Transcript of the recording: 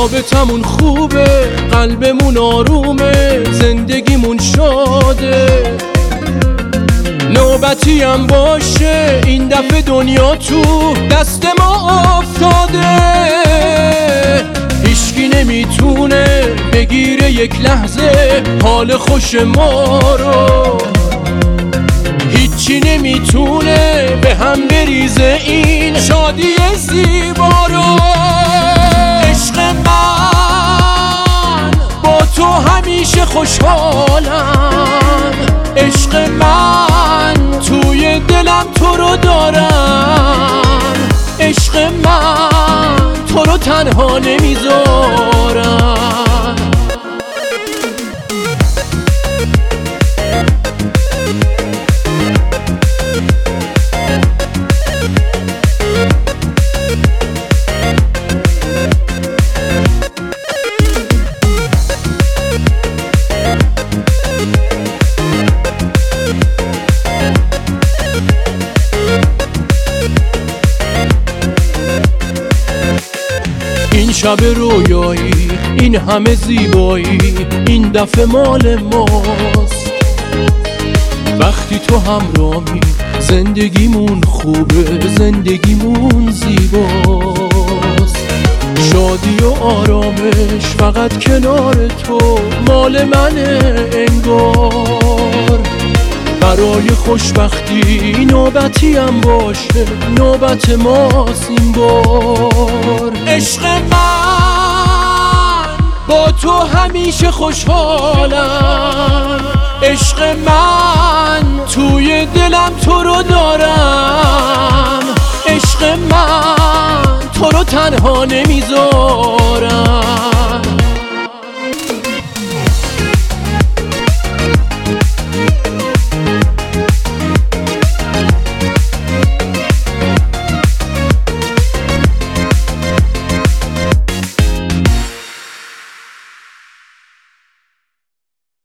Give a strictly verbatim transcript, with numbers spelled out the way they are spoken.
رابطمون خوبه، قلبمون آرومه، زندگیمون شاده. نوبتی هم باشه این دفعه دنیا تو دست ما افتاده. هیچکی نمیتونه بگیره یک لحظه حال خوش ما رو، هیچی نمیتونه به هم بریزه این شادی زیبا رو. عشق من با تو همیشه خوشحالم، عشق من توی دلم تو رو دارم، عشق من تو رو تنها نمیذارم. این شب رویایی، این همه زیبایی، این دفعه مال ماست. وقتی تو همراهی زندگیمون خوبه، زندگیمون زیباست. شادی و آرامش فقط کنار تو مال منه انگار. برای خوشبختی نوبتی هم باشه، نوبت ماست این بار. عشق من با تو همیشه خوشحالم، عشق من توی دلم تو رو دارم، عشق من تو رو تنها نمیذارم.